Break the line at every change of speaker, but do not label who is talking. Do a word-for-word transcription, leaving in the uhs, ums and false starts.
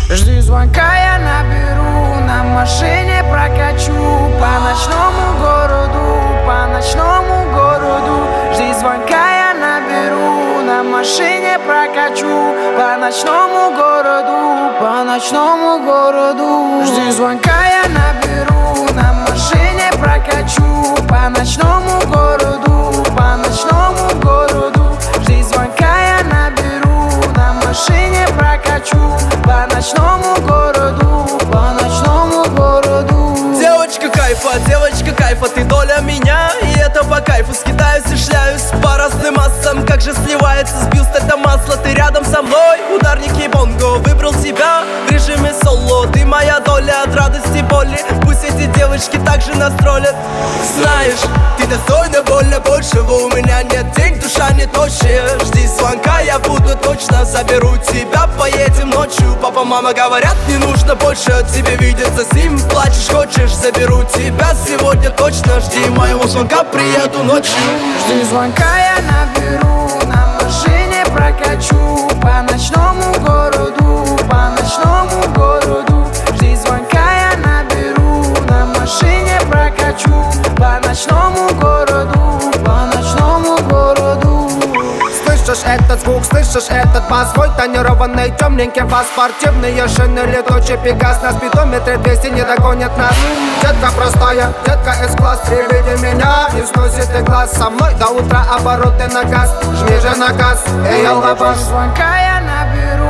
Жди звонка, я наберу, на машине прокачу по ночному городу, по ночному городу. Жди звонка, я наберу, на машине прокачу по ночному городу, по ночному городу. Жди звонка, я наберу, на машине прокачу по ночному городу, по ночному городу. Жди звонка, я наберу, на машине прокачу по ночному городу, по ночному городу.
Девочка кайфа, девочка кайфа, ты доля меня, и это по кайфу. Скидаюсь и шляюсь по разным массам, как же сливается с бюст это масло. Ты рядом со мной, ударники бонго, выбрал себя в режиме соло. Ты моя доля от радости боли, пусть эти девочки также настролят. Знаешь, ты достойна больно большего, у меня нет денег, душа не тощая. Жди звонка, я буду точно, заберу тебя, поедем ночью. Папа, мама говорят, не нужно больше от тебя видеться с ним. Плачешь, хочешь, заберу тебя сегодня точно. Жди моего звонка, приеду ночью.
Жди звонка, я наберу, на машине прокачу по ночному городу, по ночному городу. Жди звонка, я наберу, на машине прокачу по ночному городу, по ночному городу.
Слышишь этот звук, слышишь этот бас? Свой тонированный темненький фас. Спортивные шины, летучий пегас. На спидометре двести не догонят нас. Детка простая, детка С-класс. При виде меня не сносит и глаз. Со мной до утра обороты на газ. Жми же на газ, эй, аллабаш.
Звонка я наберу,